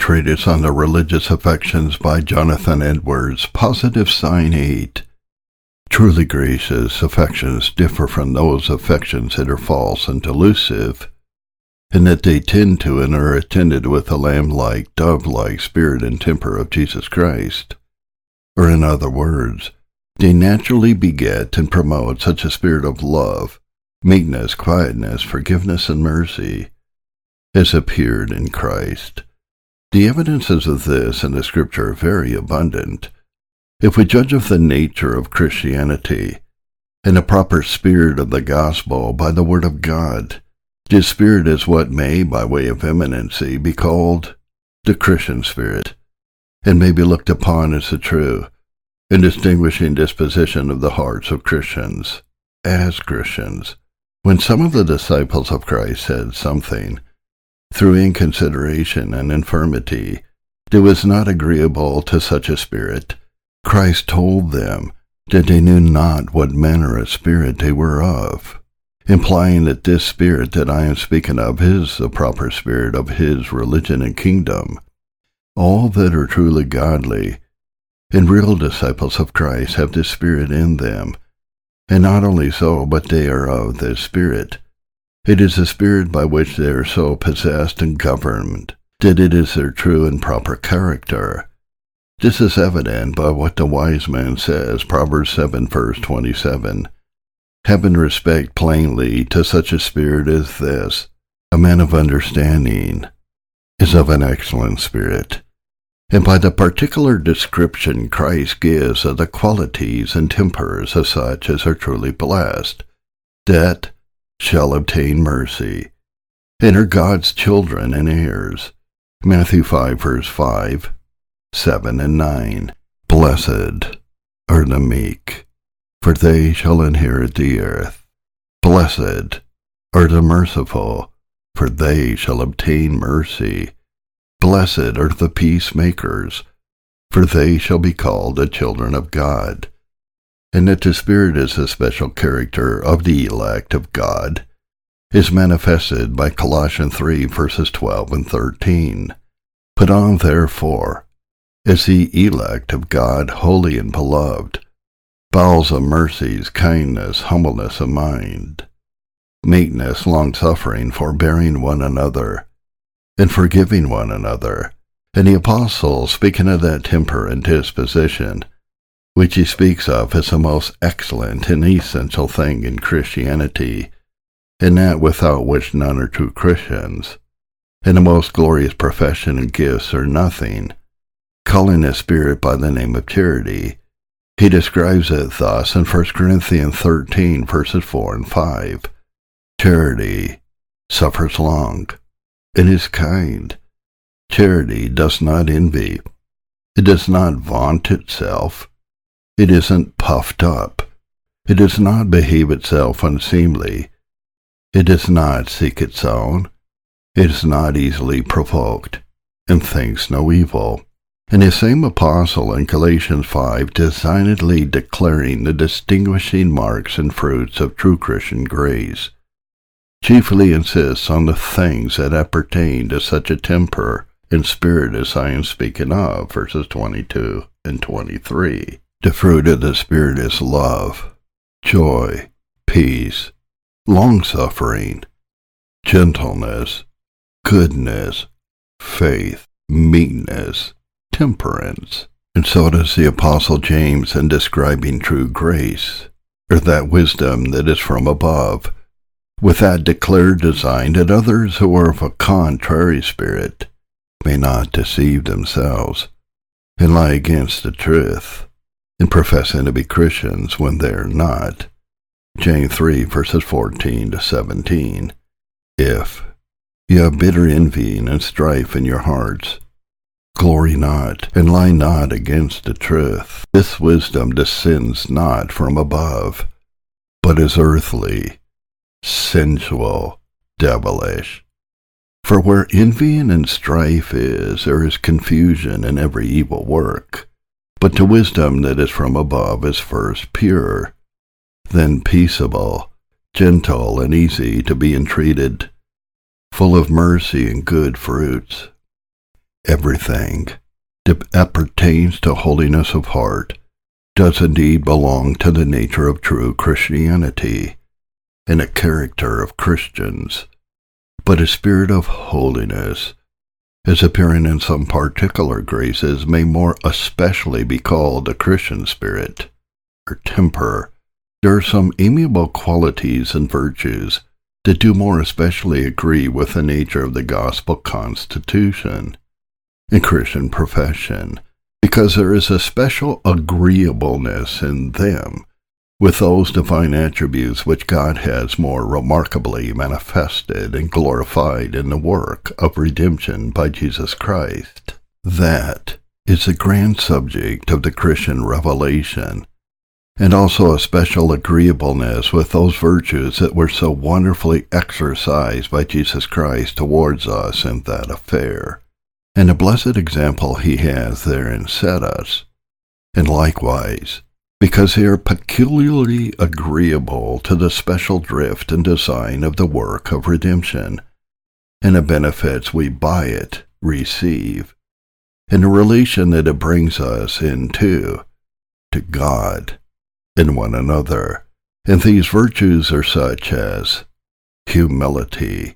Treatise on the Religious Affections by Jonathan Edwards, Positive Sign 8. Truly gracious affections differ from those affections that are false and delusive, in that they tend to and are attended with the lamb-like, dove-like spirit and temper of Jesus Christ. Or in other words, they naturally beget and promote such a spirit of love, meekness, quietness, forgiveness, and mercy, as appeared in Christ. The evidences of this in the Scripture are very abundant. If we judge of the nature of Christianity and the proper spirit of the gospel by the Word of God, this spirit is what may, by way of eminency, be called the Christian spirit, and may be looked upon as the true and distinguishing disposition of the hearts of Christians, as Christians. When some of the disciples of Christ said something, through inconsideration and infirmity, that was not agreeable to such a spirit, Christ told them that they knew not what manner of spirit they were of, implying that this spirit that I am speaking of is the proper spirit of his religion and kingdom. All that are truly godly and real disciples of Christ have this spirit in them, and not only so, but they are of this spirit. It is the spirit by which they are so possessed and governed that it is their true and proper character. This is evident by what the wise man says, Proverbs 7, verse 27. Having respect plainly to such a spirit as this, a man of understanding is of an excellent spirit. And by the particular description Christ gives of the qualities and tempers of such as are truly blessed, that shall obtain mercy, and are God's children and heirs. Matthew 5, verse 5, 7, and 9. Blessed are the meek, for they shall inherit the earth. Blessed are the merciful, for they shall obtain mercy. Blessed are the peacemakers, for they shall be called the children of God. And that the Spirit is the special character of the elect of God is manifested by Colossians 3, verses 12 and 13. Put on, therefore, as the elect of God, holy and beloved, bowels of mercies, kindness, humbleness of mind, meekness, longsuffering, forbearing one another, and forgiving one another. And the apostle, speaking of that temper and disposition, which he speaks of as the most excellent and essential thing in Christianity, and that without which none are true Christians, and the most glorious profession and gifts are nothing, calling a spirit by the name of charity, he describes it thus in 1 Corinthians 13, verses 4 and 5. Charity suffers long, and is kind. Charity does not envy. It does not vaunt itself. It isn't puffed up. It does not behave itself unseemly. It does not seek its own. It is not easily provoked, and thinks no evil. And the same apostle in Galatians 5, designedly declaring the distinguishing marks and fruits of true Christian grace, chiefly insists on the things that appertain to such a temper and spirit as I am speaking of, verses 22 and 23. The fruit of the Spirit is love, joy, peace, long-suffering, gentleness, goodness, faith, meekness, temperance. And so does the Apostle James in describing true grace, or that wisdom that is from above, with that declared design that others who are of a contrary spirit may not deceive themselves and lie against the truth, in professing to be Christians when they are not. James 3, verses 14 to 17. If you have bitter envying and strife in your hearts, glory not, and lie not against the truth. This wisdom descends not from above, but is earthly, sensual, devilish. For where envying and strife is, there is confusion in every evil work. But the wisdom that is from above is first pure, then peaceable, gentle, and easy to be entreated, full of mercy and good fruits, Everything that pertains to holiness of heart does indeed belong to the nature of true Christianity and a character of Christians, but a spirit of holiness, as appearing in some particular graces, may more especially be called a Christian spirit, or temper. There are some amiable qualities and virtues that do more especially agree with the nature of the gospel constitution and Christian profession, because there is a special agreeableness in them with those divine attributes which God has more remarkably manifested and glorified in the work of redemption by Jesus Christ. That is the grand subject of the Christian revelation, and also a special agreeableness with those virtues that were so wonderfully exercised by Jesus Christ towards us in that affair, and a blessed example he has therein set us, and likewise, because they are peculiarly agreeable to the special drift and design of the work of redemption, and the benefits we by it receive, and the relation that it brings us into to God and one another. And these virtues are such as humility,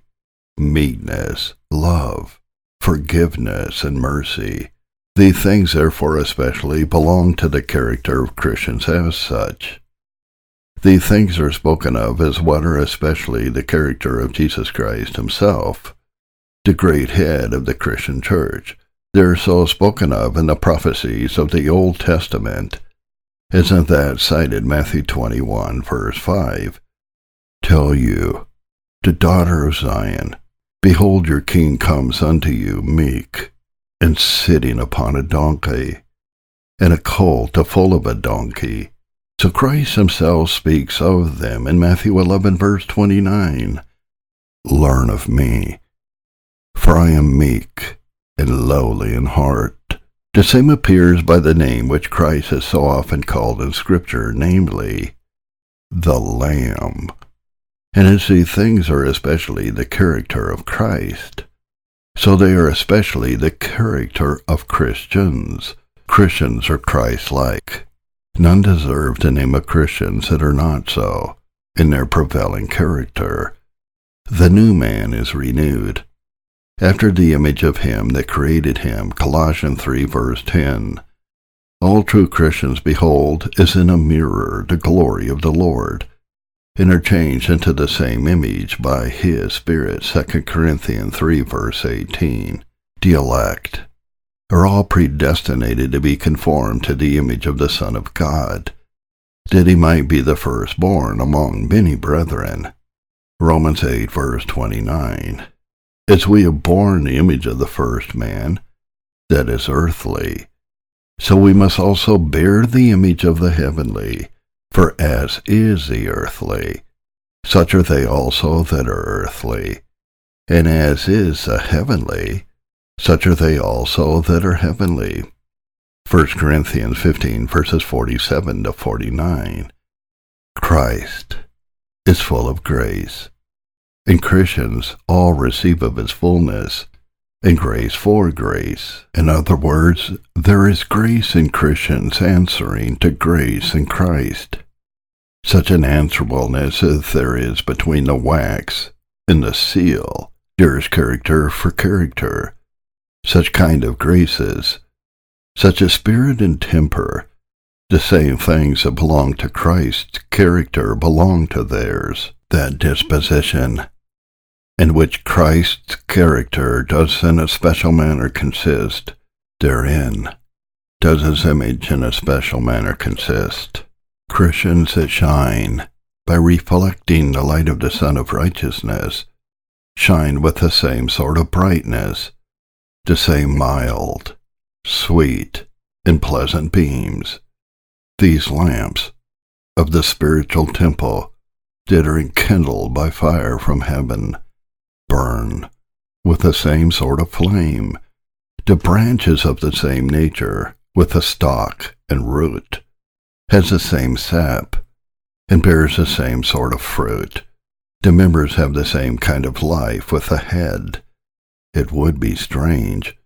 meekness, love, forgiveness, and mercy. These things therefore especially belong to the character of Christians as such. These things are spoken of as what are especially the character of Jesus Christ himself, the great head of the Christian church. They are so spoken of in the prophecies of the Old Testament, as in that cited Matthew 21, verse 5. Tell you, the daughter of Zion, behold, your king comes unto you meek, and sitting upon a donkey, and a colt, the foal of a donkey. So Christ himself speaks of them in Matthew 11, verse 29. Learn of me, for I am meek and lowly in heart. The same appears by the name which Christ is so often called in Scripture, namely, the Lamb. And as these things are especially the character of Christ, so they are especially the character of Christians. Christians are Christ-like. None deserve the name of Christians that are not so in their prevailing character. The new man is renewed after the image of him that created him. Colossians 3, verse 10. All true Christians behold as in a mirror the glory of the Lord, and are changed into the same image by his Spirit. 2 Corinthians 3, verse 18. The elect are all predestinated to be conformed to the image of the Son of God, that he might be the firstborn among many brethren. Romans 8, verse 29. As we have borne the image of the first man, that is earthly, so we must also bear the image of the heavenly. For as is the earthly, such are they also that are earthly. And as is the heavenly, such are they also that are heavenly. 1 Corinthians 15, verses 47 to 49. Christ is full of grace, and Christians all receive of his fullness, and grace for grace. In other words, there is grace in Christians answering to grace in Christ. Such an answerableness as there is between the wax and the seal, there is character for character. Such kind of graces, such a spirit and temper, the same things that belong to Christ's character belong to theirs. That disposition in which Christ's character does in a special manner consist, therein does his image in a special manner consist. Christians that shine by reflecting the light of the Sun of Righteousness shine with the same sort of brightness, the same mild, sweet, and pleasant beams. These lamps of the spiritual temple that are enkindled by fire from heaven burn with the same sort of flame. The branches of the same nature, with the stalk and root, has the same sap, and bears the same sort of fruit. The members have the same kind of life with the head. It would be strange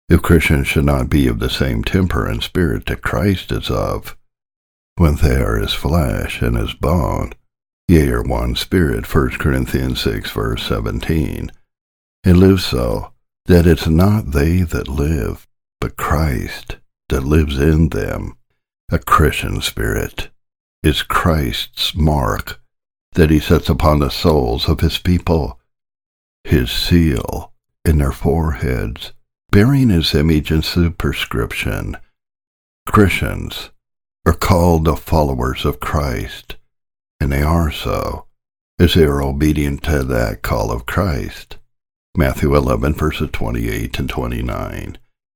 If Christians should not be of the same temper and spirit that Christ is of, when they are his flesh and his bone, ye are one spirit, 1 Corinthians 6, verse 17, and live so, that it's not they that live, but Christ that lives in them. A Christian spirit is Christ's mark that he sets upon the souls of his people, his seal in their foreheads, bearing his image and superscription. Christians are called the followers of Christ, and they are so, as they are obedient to that call of Christ. Matthew 11, verses 28 and 29.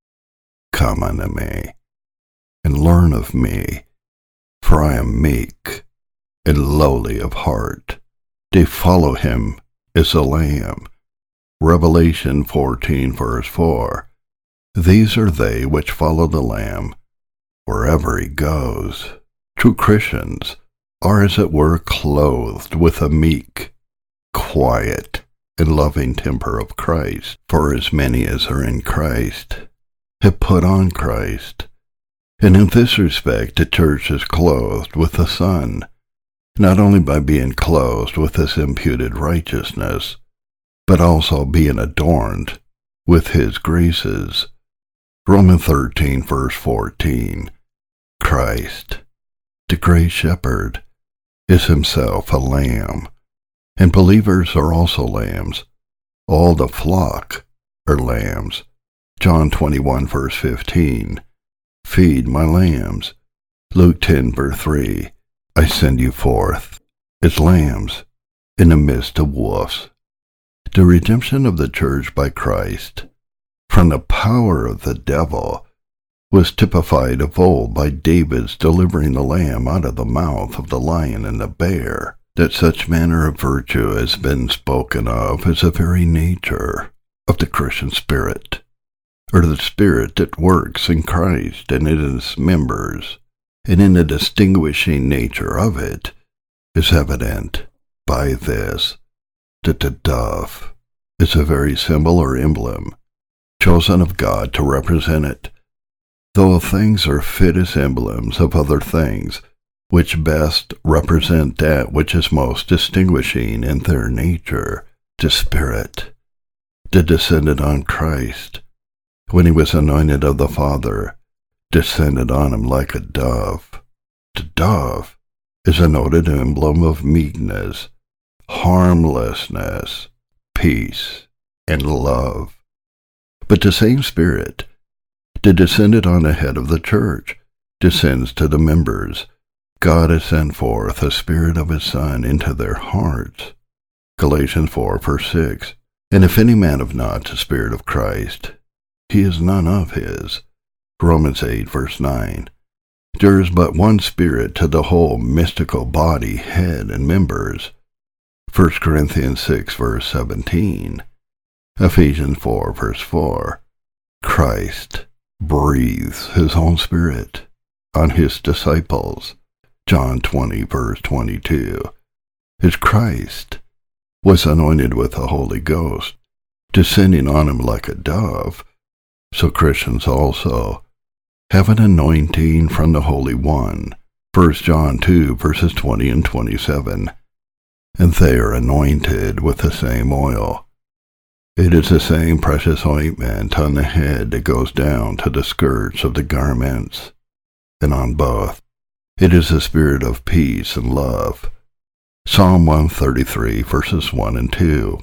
Come unto me, and learn of me, for I am meek and lowly of heart. They follow him as a lamb. Revelation 14, verse 4. These are they which follow the Lamb wherever he goes. True Christians are, as it were, clothed with a meek, quiet, and loving temper of Christ. For as many as are in Christ have put on Christ. And in this respect the church is clothed with the Son, not only by being clothed with his imputed righteousness, but also being adorned with his graces. Romans 13, verse 14. Christ, the great shepherd, is himself a lamb, and believers are also lambs. All the flock are lambs. John 21, verse 15. Feed my lambs. Luke 10, verse 3. I send you forth as lambs in the midst of wolves. The redemption of the church by Christ from the power of the devil was typified of old by David's delivering the lamb out of the mouth of the lion and the bear. That such manner of virtue has been spoken of as the very nature of the Christian spirit, or the spirit that works in Christ and in his members, and in the distinguishing nature of it is evident by this, that the dove is a very symbol or emblem chosen of God to represent it, though things are fit as emblems of other things, which best represent that which is most distinguishing in their nature. The Spirit that descended on Christ when he was anointed of the Father descended on him like a dove. The dove is a noted emblem of meekness, harmlessness, peace, and love. But the same Spirit that descended on the head of the church descends to the members. God has sent forth a Spirit of his Son into their hearts. Galatians 4, verse 6. And if any man have not the Spirit of Christ, he is none of his. Romans 8, verse 9. There is but one Spirit to the whole mystical body, head, and members. 1 Corinthians 6, verse 17. Ephesians 4, verse 4. Christ breathes his own Spirit on his disciples. John 20, verse 22. As Christ was anointed with the Holy Ghost, descending on him like a dove, so Christians also have an anointing from the Holy One. 1 John 2, verses 20 and 27. And they are anointed with the same oil. It is the same precious ointment on the head that goes down to the skirts of the garments, and on both it is the Spirit of peace and love. Psalm 133, verses 1 and 2.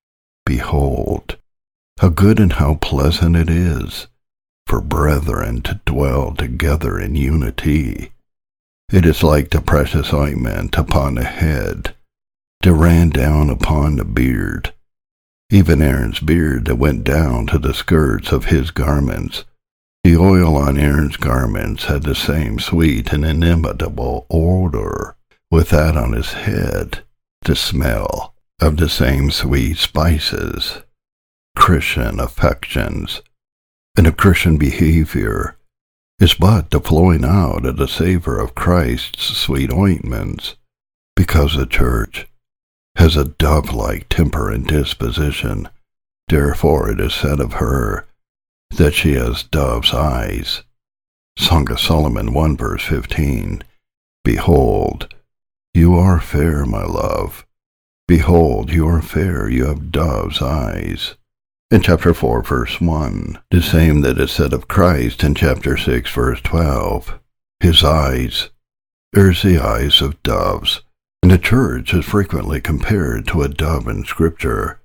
Behold, how good and how pleasant it is for brethren to dwell together in unity. It is like the precious ointment upon the head that ran down upon the beard, even Aaron's beard that went down to the skirts of his garments. The oil on Aaron's garments had the same sweet and inimitable odor with that on his head, the smell of the same sweet spices. Christian affections and a Christian behavior is but the flowing out of the savor of Christ's sweet ointments, because the church has a dove-like temper and disposition. Therefore it is said of her, that she has dove's eyes. Song of Solomon 1 verse 15. Behold, you are fair, my love. Behold, you are fair, you have dove's eyes. In chapter 4 verse 1, the same that is said of Christ in chapter 6 verse 12. His eyes, there's the eyes of doves, and the church is frequently compared to a dove in Scripture.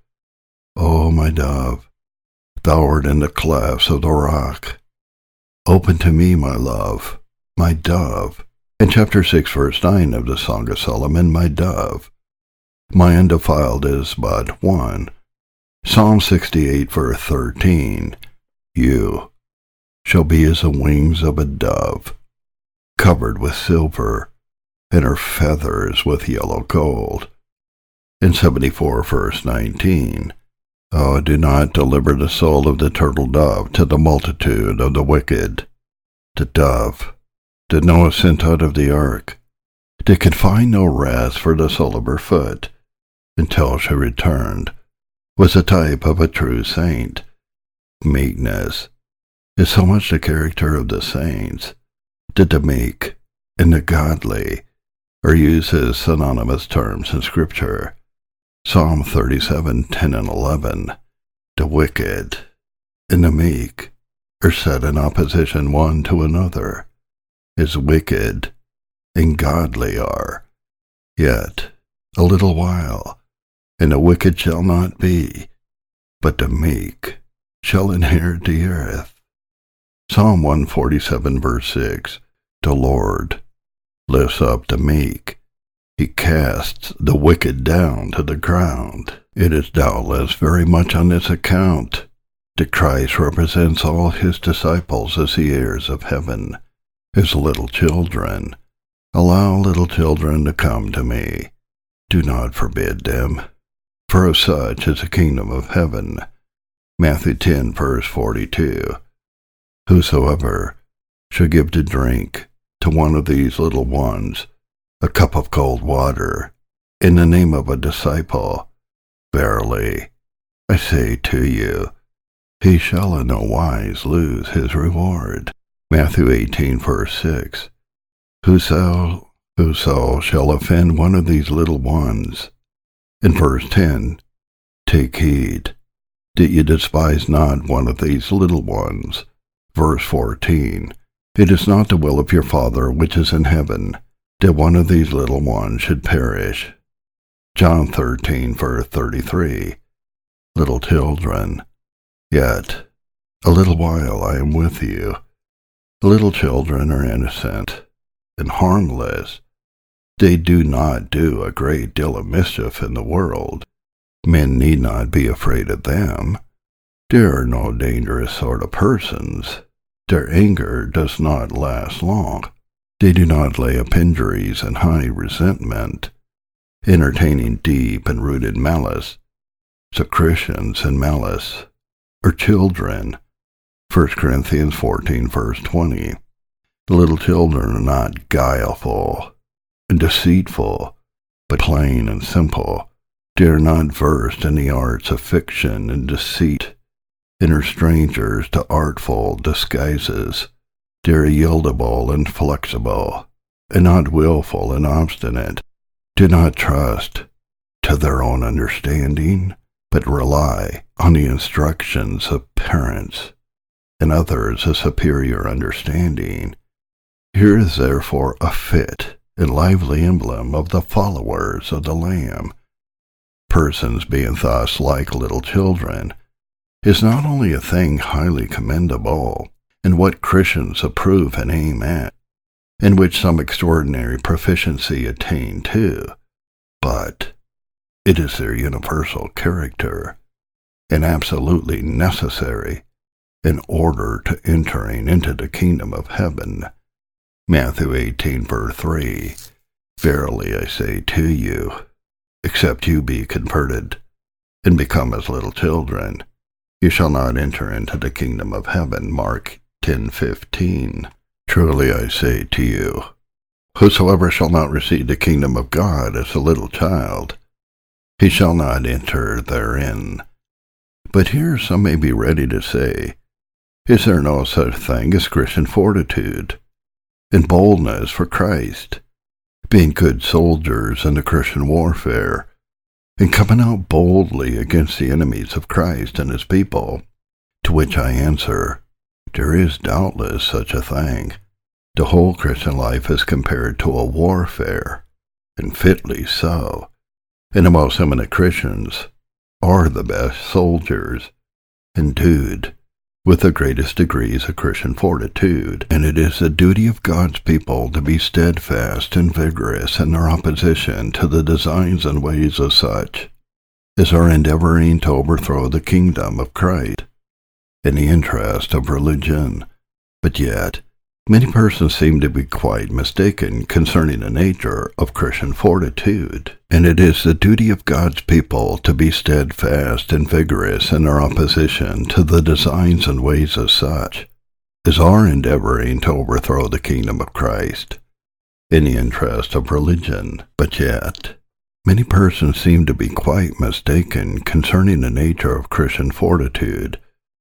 O my dove, thou art in the clefts of the rock. Open to me, my love, my dove. In chapter 6 verse 9 of the Song of Solomon, my dove. My undefiled is but one. Psalm 68 verse 13. You shall be as the wings of a dove, covered with silver, and her feathers with yellow gold. In 74 verse 19. Oh, do not deliver the soul of the turtle dove to the multitude of the wicked. The dove that Noah sent out of the ark, that could find no rest for the sole of her foot, until she returned, was a type of a true saint. Meekness is so much the character of the saints that the meek and the godly are used as synonymous terms in Scripture. Psalm 37:10 and 11. The wicked and the meek are set in opposition one to another, as wicked and godly are. Yet a little while, and the wicked shall not be, but the meek shall inherit the earth. Psalm 147 verse 6. The Lord lifts up the meek. He casts the wicked down to the ground. It is doubtless very much on this account that Christ represents all his disciples as the heirs of heaven, as little children. Allow little children to come to me. Do not forbid them, for of such is the kingdom of heaven. Matthew 10 verse 42. Whosoever shall give to drink to one of these little ones a cup of cold water in the name of a disciple, verily, I say to you, he shall in no wise lose his reward. Matthew 18 verse 6. Whoso shall offend one of these little ones. In verse 10, take heed that ye despise not one of these little ones. Verse 14, it is not the will of your Father which is in heaven that one of these little ones should perish. John 13 verse 33, little children, yet a little while I am with you. Little children are innocent and harmless. They do not do a great deal of mischief in the world. Men need not be afraid of them. They are no dangerous sort of persons. Their anger does not last long. They do not lay up injuries and high resentment, entertaining deep and rooted malice. So Christians and malice are children. 1 Corinthians 14 verse 20. Little children are not guileful and deceitful, but plain and simple. They are not versed in the arts of fiction and deceit, and are strangers to artful disguises. They are yieldable and flexible, and not willful and obstinate. Do not trust to their own understanding, but rely on the instructions of parents and others a superior understanding. Here is therefore a fit and lively emblem of the followers of the Lamb. Persons being thus like little children is not only a thing highly commendable, and what Christians approve and aim at, in which some extraordinary proficiency attain to, but it is their universal character, and absolutely necessary in order to entering into the kingdom of heaven. Matthew 18 verse 3. Verily I say to you, except you be converted and become as little children, you shall not enter into the kingdom of heaven. Mark 10:15. Truly I say to you, whosoever shall not receive the kingdom of God as a little child, he shall not enter therein. But here some may be ready to say, Is there no such thing as Christian fortitude and boldness for Christ, being good soldiers in the Christian warfare, and coming out boldly against the enemies of Christ and his people? To which I answer, there is doubtless such a thing. The whole Christian life is compared to a warfare, and fitly so, and the most eminent Christians are the best soldiers, endued with the greatest degrees of Christian fortitude, and it is the duty of God's people to be steadfast and vigorous in their opposition to the designs and ways of such as are endeavoring to overthrow the kingdom of Christ in the interest of religion. But yet, many persons seem to be quite mistaken concerning the nature of Christian fortitude, and it is the duty of God's people to be steadfast and vigorous in their opposition to the designs and ways of such as are endeavoring to overthrow the kingdom of Christ in the interest of religion. But yet, many persons seem to be quite mistaken concerning the nature of Christian fortitude.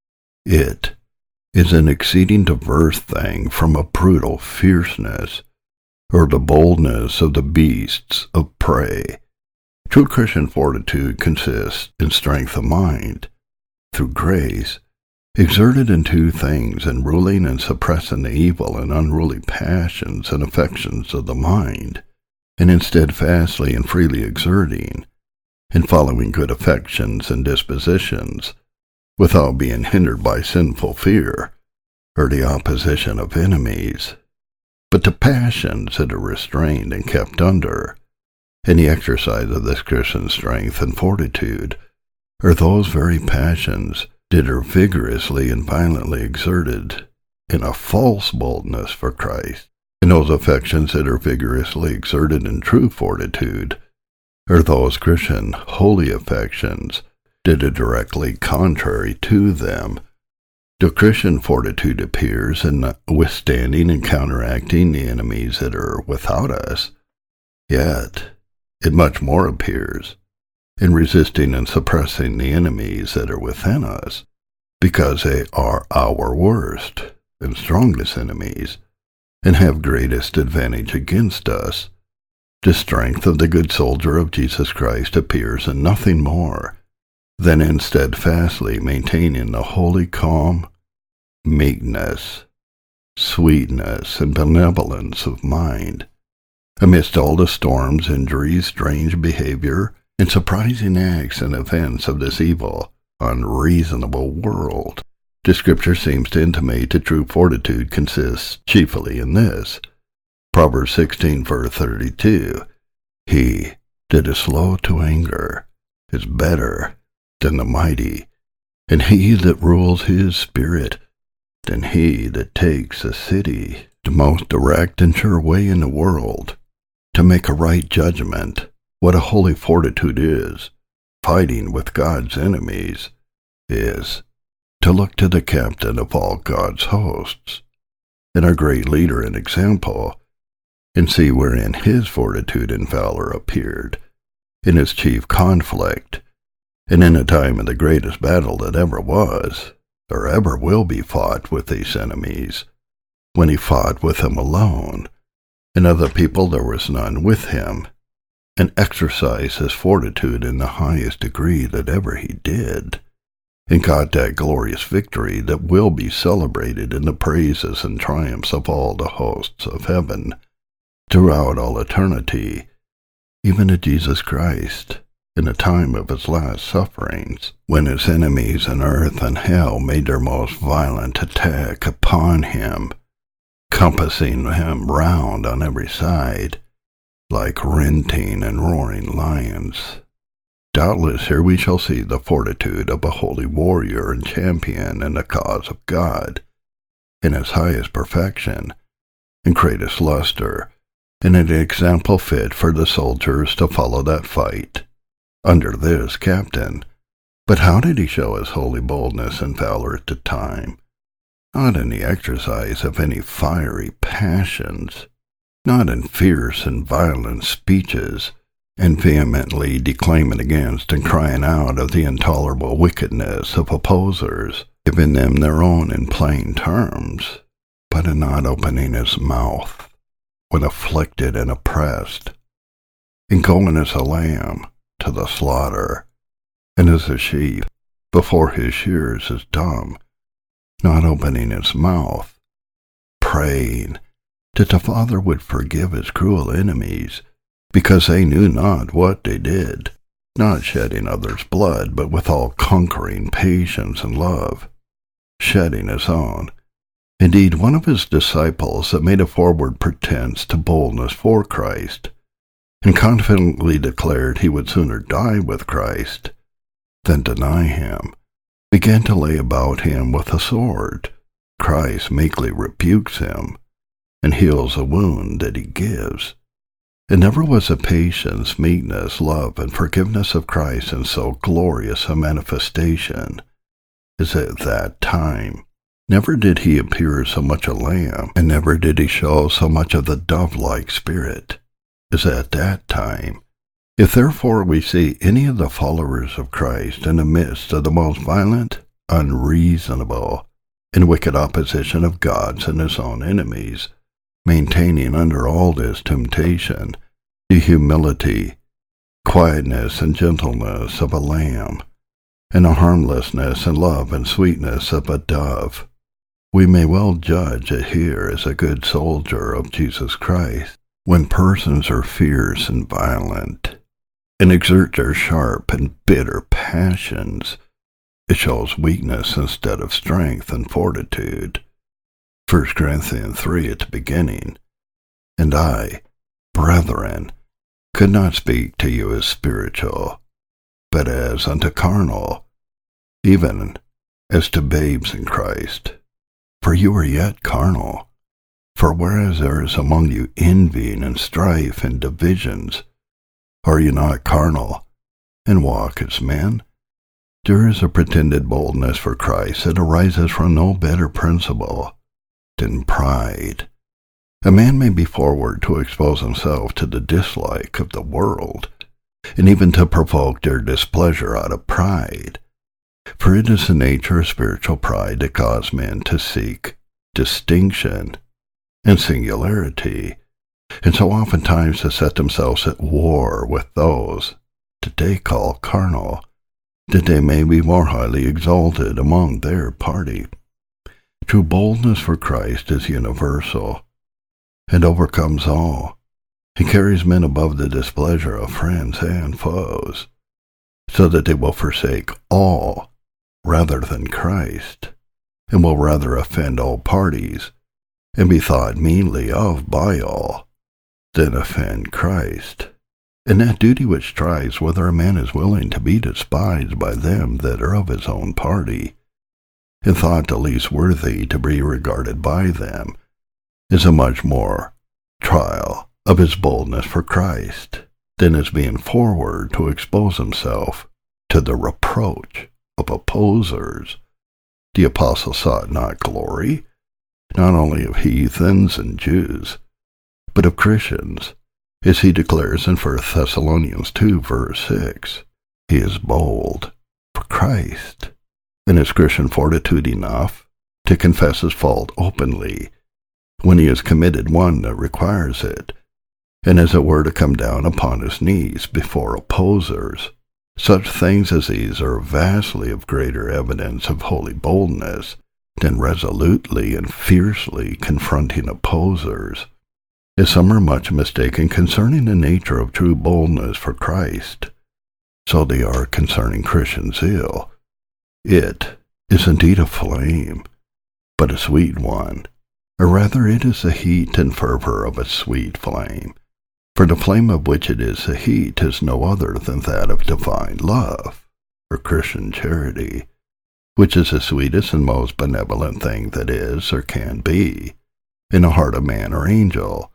It is an exceeding diverse thing from a brutal fierceness, or the boldness of the beasts of prey. True Christian fortitude consists in strength of mind, through grace, exerted in two things, in ruling and suppressing the evil and unruly passions and affections of the mind, and in steadfastly and freely exerting, in following good affections and dispositions, without being hindered by sinful fear, or the opposition of enemies. But the passions that are restrained and kept under, in the exercise of this Christian strength and fortitude, are those very passions that are vigorously and violently exerted in a false boldness for Christ. And those affections that are vigorously exerted in true fortitude are those Christian holy affections that are directly contrary to them. The Christian fortitude appears in withstanding and counteracting the enemies that are without us, yet it much more appears in resisting and suppressing the enemies that are within us, because they are our worst and strongest enemies, and have greatest advantage against us. The strength of the good soldier of Jesus Christ appears in nothing more than in steadfastly maintaining the holy calm, meekness, sweetness, and benevolence of mind, amidst all the storms, injuries, strange behavior, and surprising acts and events of this evil, unreasonable world. The Scripture seems to intimate that true fortitude consists chiefly in this. Proverbs 16, verse 32, He that is slow to anger is better than the mighty, and he that rules his spirit than he that takes a city. The most direct and sure way in the world to make a right judgment what a holy fortitude is, fighting with God's enemies, is to look to the captain of all God's hosts, and our great leader and example, and see wherein his fortitude and valor appeared, in his chief conflict, and in a time of the greatest battle that ever was, or ever will be fought with these enemies, when he fought with them alone, and of the people there was none with him, and exercised his fortitude in the highest degree that ever he did, and got that glorious victory that will be celebrated in the praises and triumphs of all the hosts of heaven, throughout all eternity, even to Jesus Christ, in the time of his last sufferings, when his enemies in earth and hell made their most violent attack upon him, compassing him round on every side, like renting and roaring lions. Doubtless here we shall see the fortitude of a holy warrior and champion in the cause of God, in its highest perfection and greatest luster, and an example fit for the soldiers to follow that fight under this captain. But how did he show his holy boldness and valor at the time? Not in the exercise of any fiery passions, not in fierce and violent speeches, and vehemently declaiming against and crying out of the intolerable wickedness of opposers, giving them their own in plain terms, but in not opening his mouth when afflicted and oppressed, and going as a lamb to the slaughter, and as a sheep before his shears is dumb, not opening his mouth, praying that the Father would forgive his cruel enemies, because they knew not what they did, not shedding others' blood, but with all conquering patience and love, shedding his own. Indeed, one of his disciples that made a forward pretense to boldness for Christ, and confidently declared he would sooner die with Christ than deny him, began to lay about him with a sword. Christ meekly rebukes him, and heals a wound that he gives. And never was the patience, meekness, love, and forgiveness of Christ in so glorious a manifestation as at that time. Never did he appear so much a lamb, and never did he show so much of the dove-like spirit as at that time. If therefore we see any of the followers of Christ in the midst of the most violent, unreasonable, and wicked opposition of God's and his own enemies, maintaining under all this temptation the humility, quietness, and gentleness of a lamb, and the harmlessness and love and sweetness of a dove, we may well judge that here is a good soldier of Jesus Christ. When persons are fierce and violent, and exert their sharp and bitter passions, it shows weakness instead of strength and fortitude. 1 Corinthians 3 at the beginning. And I, brethren, could not speak to you as spiritual, but as unto carnal, even as to babes in Christ. For you are yet carnal. For whereas there is among you envying and strife and divisions, are you not carnal, and walk as men? There is a pretended boldness for Christ that arises from no better principle than pride. A man may be forward to expose himself to the dislike of the world, and even to provoke their displeasure out of pride. For it is the nature of spiritual pride that causes men to seek distinction and singularity, and so oftentimes to set themselves at war with those that they call carnal, that they may be more highly exalted among their party. True boldness for Christ is universal, and overcomes all. He carries men above the displeasure of friends and foes, so that they will forsake all rather than Christ, and will rather offend all parties, and be thought meanly of by all, than offend Christ. And that duty which tries whether a man is willing to be despised by them that are of his own party, and thought the least worthy to be regarded by them, is a much more trial of his boldness for Christ than his being forward to expose himself to the reproach of opposers. The apostle sought not glory, not only of heathens and Jews, but of Christians, as he declares in 1 Thessalonians 2, verse 6. He is bold for Christ, and has Christian fortitude enough to confess his fault openly when he has committed one that requires it, and as it were to come down upon his knees before opposers. Such things as these are vastly of greater evidence of holy boldness than resolutely and fiercely confronting opposers. As some are much mistaken concerning the nature of true boldness for Christ, so they are concerning Christian zeal. It is indeed a flame, but a sweet one, or rather it is the heat and fervor of a sweet flame, for the flame of which it is the heat is no other than that of divine love, or Christian charity, which is the sweetest and most benevolent thing that is or can be in the heart of man or angel.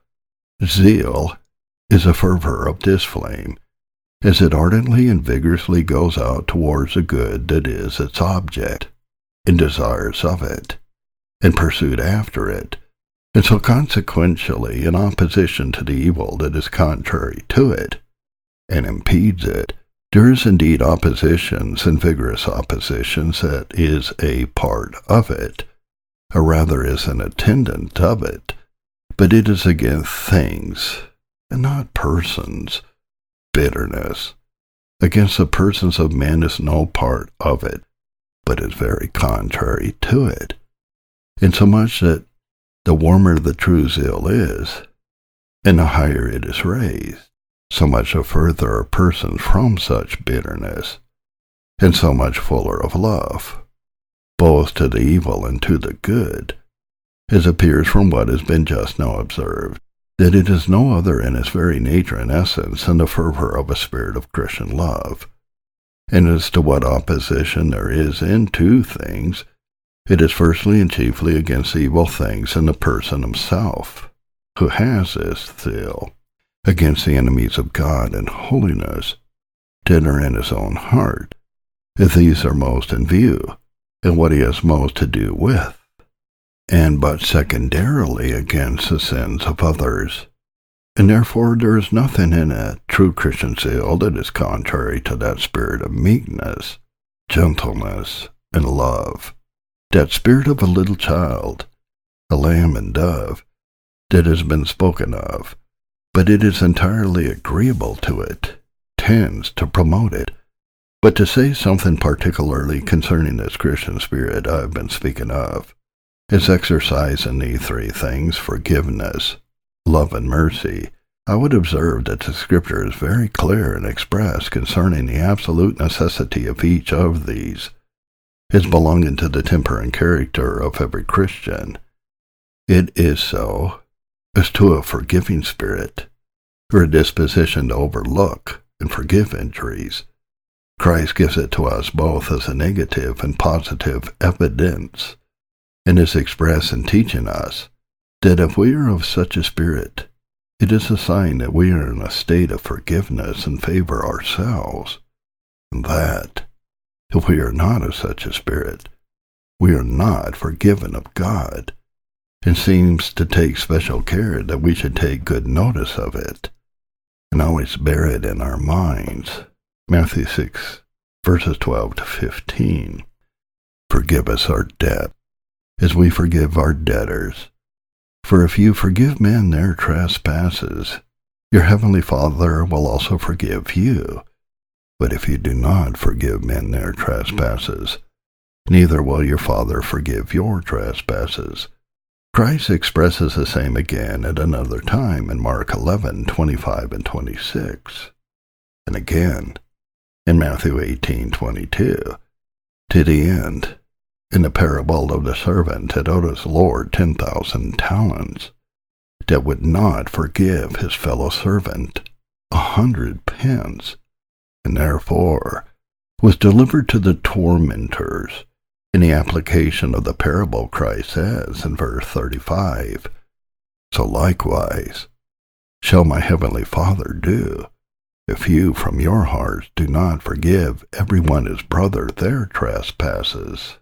Zeal is a fervor of this flame, as it ardently and vigorously goes out towards the good that is its object, and desires of it, and pursued after it, and so consequentially in opposition to the evil that is contrary to it, and impedes it, There is indeed oppositions and vigorous oppositions that is a part of it, or rather is an attendant of it, but it is against things, and not persons. Bitterness against the persons of men is no part of it, but is very contrary to it, insomuch that the warmer the true zeal is, and the higher it is raised, so much the further are persons from such bitterness, and so much fuller of love, both to the evil and to the good, as appears from what has been just now observed, that it is no other in its very nature and essence than the fervor of a spirit of Christian love. And as to what opposition there is in two things, it is firstly and chiefly against evil things in the person himself, who has this zeal, against the enemies of God and holiness, that are in his own heart, if these are most in view, and what he has most to do with, and but secondarily against the sins of others. And therefore there is nothing in a true Christian zeal that is contrary to that spirit of meekness, gentleness, and love, that spirit of a little child, a lamb and dove, that has been spoken of, but it is entirely agreeable to it, tends to promote it. But to say something particularly concerning this Christian spirit I have been speaking of, is exercised in these three things, forgiveness, love, and mercy, I would observe that the Scripture is very clear and express concerning the absolute necessity of each of these, as belonging to the temper and character of every Christian. It is so as to a forgiving spirit, or a disposition to overlook and forgive injuries. Christ gives it to us both as a negative and positive evidence, and is expressed in teaching us that if we are of such a spirit, it is a sign that we are in a state of forgiveness and favor ourselves, and that, if we are not of such a spirit, we are not forgiven of God, and seems to take special care that we should take good notice of it, and always bear it in our minds. Matthew 6, verses 12 to 15. Forgive us our debt, as we forgive our debtors. For if you forgive men their trespasses, your heavenly Father will also forgive you. But if you do not forgive men their trespasses, neither will your Father forgive your trespasses. Christ expresses the same again at another time in Mark 11:25 and 26, and again in Matthew 18:22, to the end, in the parable of the servant that owed his Lord 10,000 talents, that would not forgive his fellow servant 100 pence, and therefore was delivered to the tormentors. In the application of the parable, Christ says in verse 35, So likewise shall my heavenly Father do, if you from your hearts do not forgive every one his brother their trespasses.